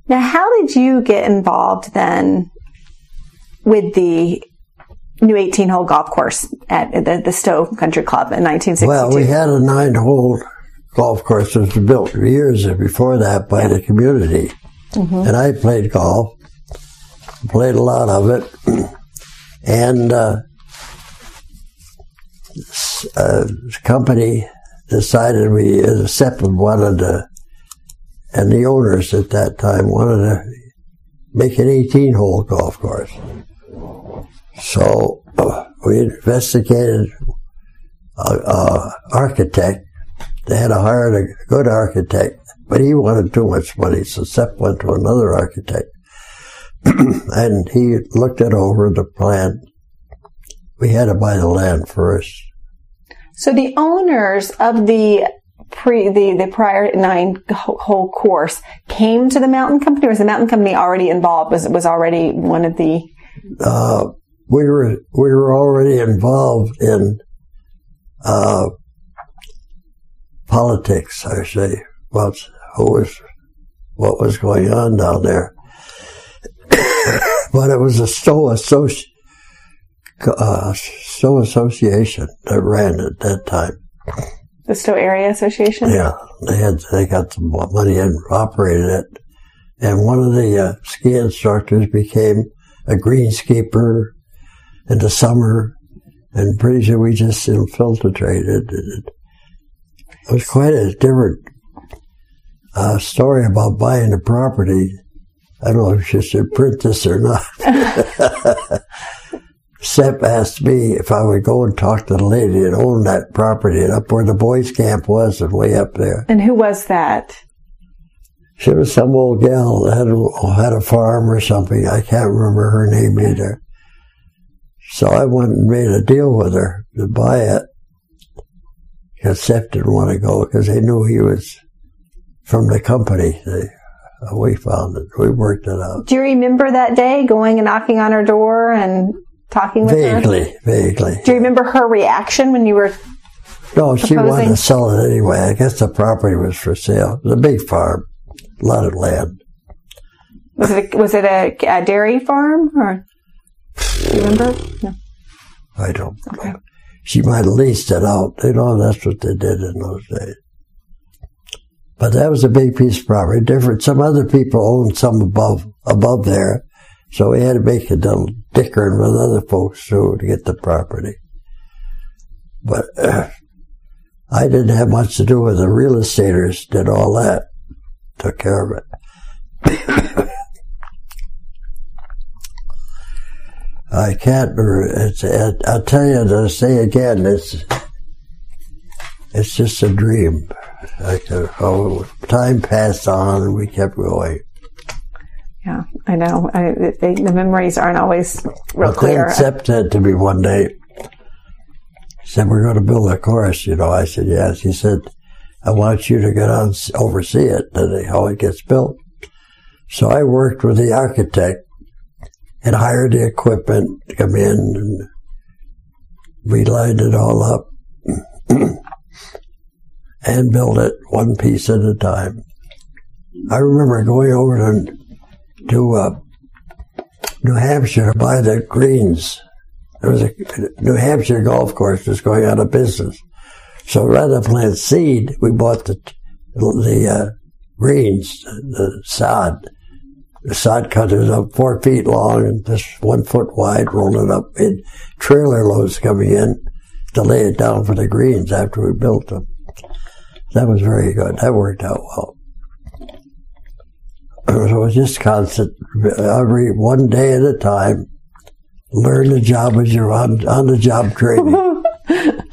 Now, how did you get involved then with the new 18-hole golf course at the Stowe Country Club in 1962? Well, we had a 9-hole golf course that was built years before that by the community. Mm-hmm. And I played golf, played a lot of it, and the company decided Zeppelin wanted to, and the owners at that time wanted to make an 18-hole golf course. So we investigated an architect. They had to hire a good architect, but he wanted too much money, so Sepp went to another architect. And he looked it over, the plan. We had to buy the land first. So the owners of the prior 9-hole course came to the Mountain Company, or was the Mountain Company already involved? Was already one of the... We were already involved in politics, I say. What was going on down there? But it was a Stowe Association that ran at that time. The Stowe Area Association? Yeah, they got some money and operated it. And one of the ski instructors became a greenskeeper in the summer, and pretty soon we just infiltrated. It was quite a different story about buying the property. I don't know if you should print this or not. Sepp asked me if I would go and talk to the lady that owned that property up where the boys' camp was and way up there. And who was that? She was some old gal that had a farm or something. I can't remember her name either. So I went and made a deal with her to buy it. Because Sepp didn't want to go because they knew he was from the company. We found it. We worked it out. Do you remember that day going and knocking on her door and talking with her? Vaguely. Do you remember her reaction when you were No, she proposing? wanted to sell it anyway. I guess the property was for sale. It was a big farm, a lot of land. Was it a dairy farm, or do you remember? No. I don't know. Okay. She might have leased it out. You know, that's what they did in those days. But that was a big piece of property. Different. Some other people owned some above there, so we had to make a little dickering with other folks too to get the property. But I didn't have much to do with it. The real estaters did all that, took care of it. I can't. I'll tell you to say again. It's just a dream. Time passed on and we kept going. Yeah, I know. The memories aren't always real clear. Then Sepp said to me one day, he said, "We're going to build a course, you know." I said, "Yes." He said, "I want you to go down and oversee it, and how it gets built." So I worked with the architect and hired the equipment to come in, and we lined it all up and built it one piece at a time. I remember going over to New Hampshire to buy the greens. There was a New Hampshire golf course was going out of business. So rather than plant seed, we bought the greens, the sod. The sod cutters up 4 feet long and just 1 foot wide, rolled it up in trailer loads coming in to lay it down for the greens after we built them. That was very good. That worked out well. So it was just constant, every one day at a time. Learn the job as you're on the job training.